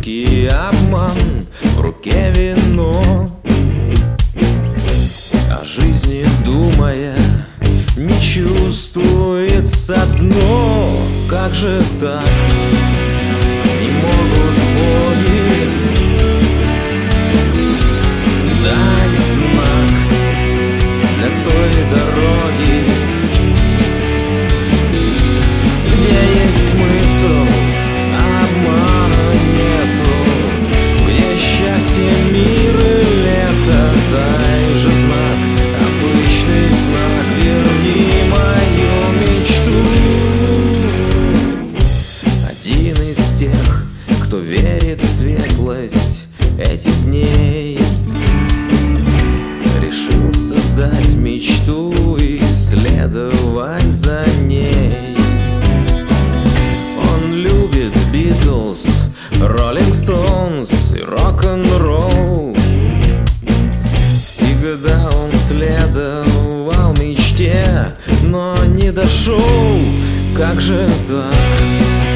русский обман, в руке вино. О жизни думая, не чувствуется дно. Как же так? Не могут боги дать знак для той дороги, где есть смысл, а обмана нету, где счастье, мир и лето. Дай же знак, обычный знак, верни мою мечту. Один из тех, кто верит в светлость этих дней, решил создать мечту и следовать за ней. Он любит Битлз, Роллинг Стоунс и рок-н-ролл. Всегда он следовал мечте, но не дошел. Как же так?